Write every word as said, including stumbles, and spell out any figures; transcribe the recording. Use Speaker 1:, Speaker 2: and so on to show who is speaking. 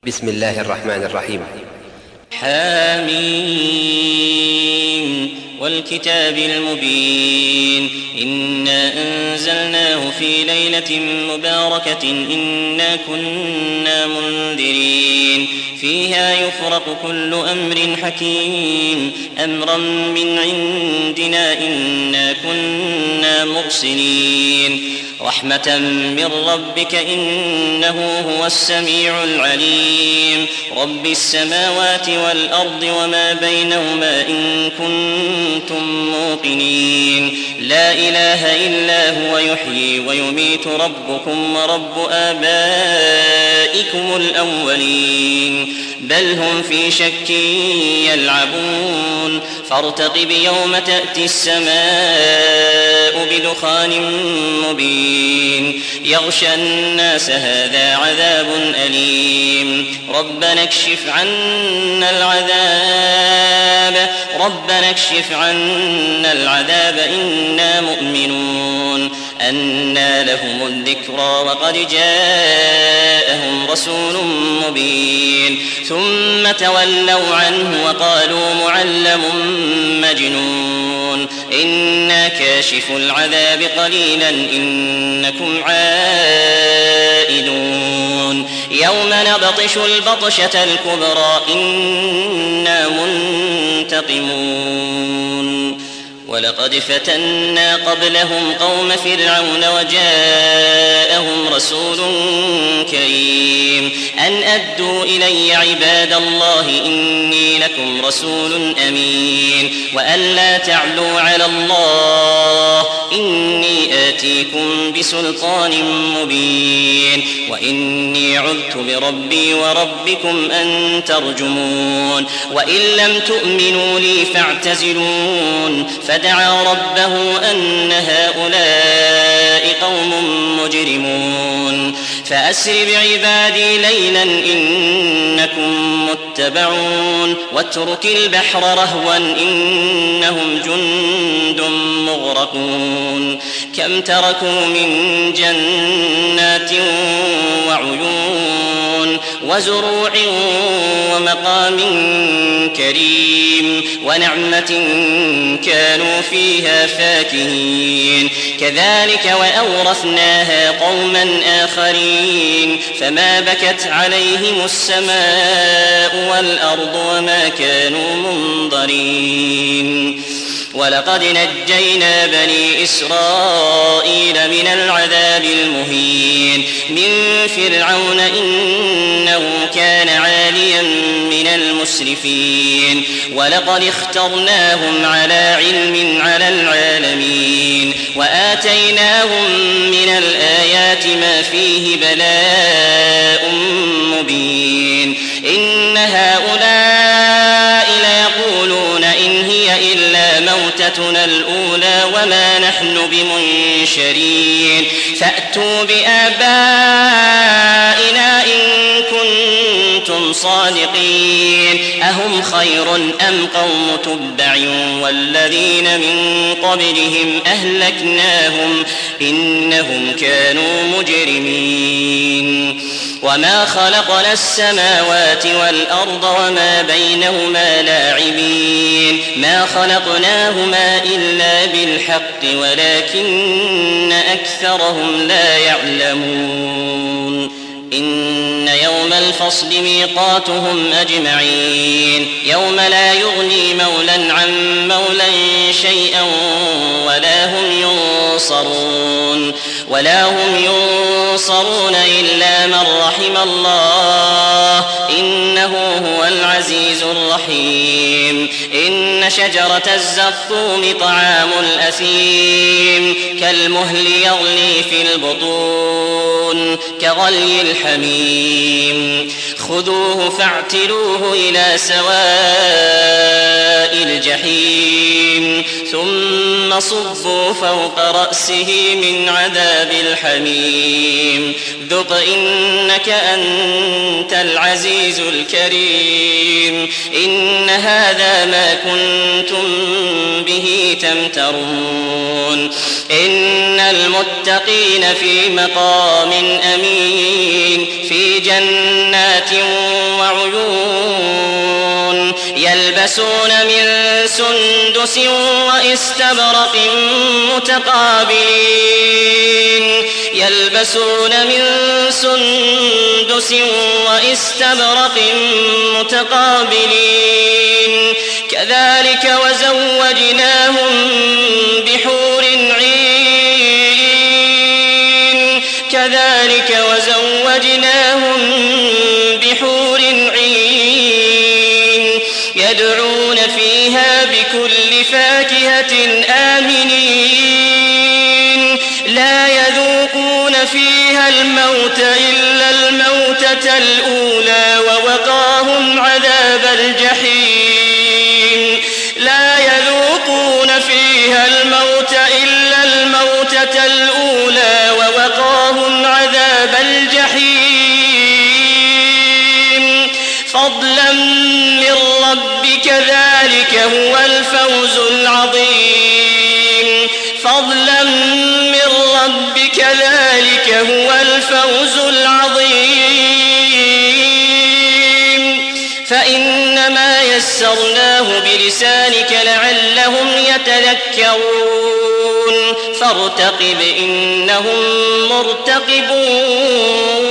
Speaker 1: بسم الله الرحمن الرحيم.
Speaker 2: حاميم والكتاب المبين إنا أنزلناه في ليلة مباركة إنا كنا منذرين فيها يفرق كل أمر حكيم أمرا من عندنا إنا كنا مرسلين رحمة من ربك إنه هو السميع العليم رب السماوات والأرض وما بينهما إن كنتم موقنين لا إله إلا هو يحيي ويميت ربكم ورب آبائكم الأولين بل هم في شك يلعبون فارتقب يوم تأتي السماء بدخان مبين يغشى الناس هذا عذاب أليم ربنا اكشف عنا العذاب ربنا اكشف عنا العذاب إنا مؤمنون أنى لهم الذكرى وقد جاءهم رسول مبين ثم تولوا عنه وقالوا معلم مجنون إنا كاشف العذاب قليلا إنكم عائدون يوم نبطش البطشة الكبرى إنا منتقمون ولقد فتنا قبلهم قوم فرعون وجاءهم رسول كريم أن أدوا إلي عباد الله إني لكم رسول أمين وأن لا تعلوا على الله إني آتيكم بسلطان مبين وإني عذت بربي وربكم أن ترجمون وإن لم تؤمنوا لي فاعتزلون فدعا ربه أن هؤلاء قوم مجرمون فأسر بعبادي ليلا إنكم متبعون واترك البحر رهوا إنهم جند مغرقون كم تركوا من جنات وعيون وزروع ومقام كريم ونعمة كانوا فيها فاكهين كذلك وأورثناها قوما آخرين فما بكت عليهم السماء والأرض وما كانوا منظرين ولقد نجينا بني إسرائيل من العذاب المهين من فرعون إنه كان عاليا من المسرفين ولقد اخترناهم على علم على العالمين وآتيناهم من الآيات ما فيه بلاء مبين إن هؤلاء ليقولون إن هي إلا موتتنا الأولى وما نحن بمنشرين فأتوا بآبائنا إن كنتم صادقين أهم خير أم قوم تبع والذين من قبلهم أهلكناهم إنهم كانوا مجرمين وما خلقنا السماوات والأرض وما بينهما لاعبين ما خلقناهما إلا بالحق ولكن أكثرهم لا يعلمون إن يوم الفصل ميقاتهم أجمعين يوم لا يغني مولا عن مولا شيئا ولا هم ينصرون ولا هم ينصرون إلا من رحم الله إنه هو العزيز الرحيم إن شجرة الزقوم طعام الأثيم كالمهل يغلي في البطون كغلي الحميم خذوه فاعتلوه إلى سواء الجحيم ثم صبوا فوق رأسه من عذاب الحميم ذق إنك أنت العزيز الكريم إن هذا ما كنتم به تمترون إن المتقين في مقام أمين في جنات وعيون يلبسون من سندس وإستبرق متقابلين يلبسون من سندس وإستبرق متقابلين كذلك وزوجناهم بحور عين كذلك وزوجناهم بحور عين يدعون فيها بكل فاكهة آمنين لا يذوقون فيها الموت إلا الموتة الأولى ووقاهم عذاب الجحيم لا يذوقون فيها الموت إلا الموتة الأولى ووقاهم عذاب الجحيم فضلا من ربك ذلك هو الفوز العظيم فضلا من ربك ذلك هو الفوز العظيم فإنما يسرناه بلسانك لعلهم يتذكرون فارتقب إنهم مرتقبون